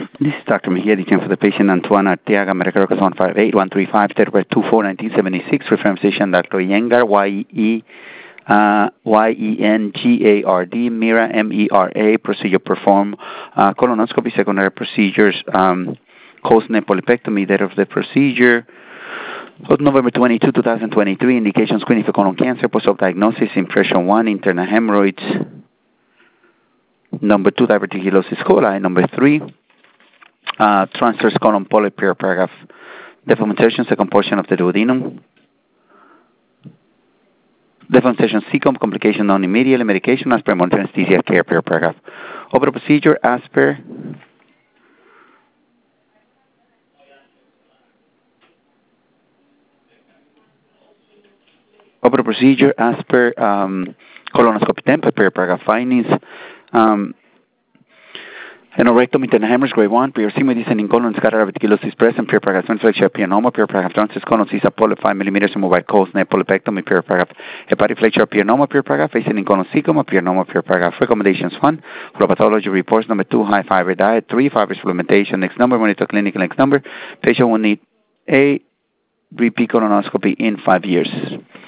This is Dr. Mejia, the for the patient Antoine Arteaga, medical records 158-135, date of birth 24-1976, reference station Dr. Yengar, Yengard, Mira, MERA, procedure performed, colonoscopy, secondary procedures, Cosne polypectomy, date of the procedure, November 22, 2023, indications screening for colon cancer, post-op diagnosis, impression 1, internal hemorrhoids, number 2, diverticulosis coli, number 3, transverse colon polyp, paragraph, deformation, second portion of the duodenum, deformation cecum, complication non immediately, medication as per monitor anesthesia care, paragraph. Open procedure as per colonoscopy template, paragraph findings. Anorectomy, internal hemorrhage, grade 1, pre-or in colon, scatter reticulosis present, paragraph 1, flexure pianoma, paragraph transverse colon, CISA polyp, 5 millimeters, removed by Cosne polypectomy, paragraph hepatic flexure pianoma, paragraph facing in colon cecum, pianoma, paragraph recommendations 1, pathology reports, number 2, high fiber diet, 3, fiber supplementation, next number, monitor clinical, next number, patient will need a repeat colonoscopy in 5 years.